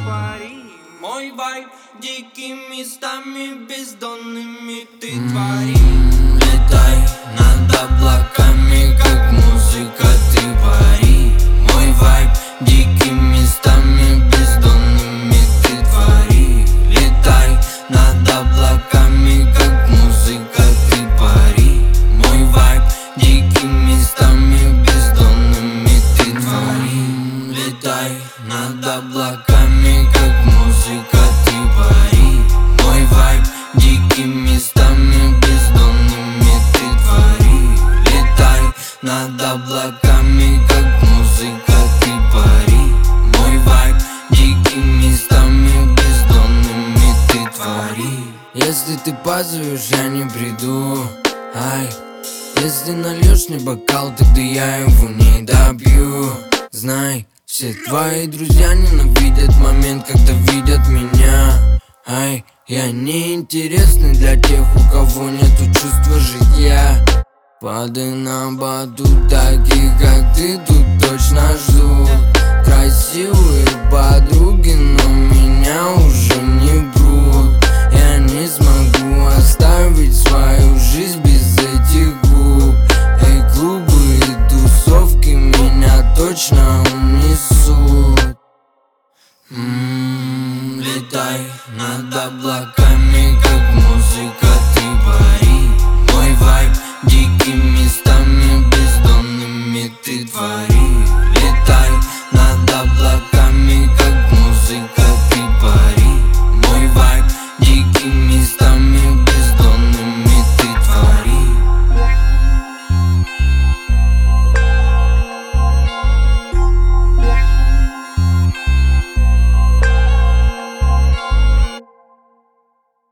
Мой вайб дикими местами бездонными ты твори. Летай над облаками, как музыка, ты пари. Мой вайб дикими местами бездонными ты твори. Летай над облаками, как музыка, ты пари. Мой вайб дикими местами бездонными ты твори. Летай над облаками, как музыка, ты пари. Мой вайб дикими местами бездонными ты твори. Летай над облаками, как музыка, ты пари. Мой вайб дикими местами бездонными ты твори. Если ты позовешь, я не приду. Ай, если нальешь мне бокал, тогда я его не допью. Знай, все твои друзья ненавидят момент, когда видят меня. Ай, я неинтересный для тех, у кого нету чувства житья. Падай на батут, таких как ты тут точно ждут. Красивые подруги, но меня уже не брут. Я не смогу оставить свою жизнь без этих губ. Эй, клубы и тусовки меня точно унесут. Летай над облаками, как музыка, ты пари. Мой вайб дикими местами бездонными ты твори. Летай над облаками, как музыка, ты пари. Мой вайб дикими местами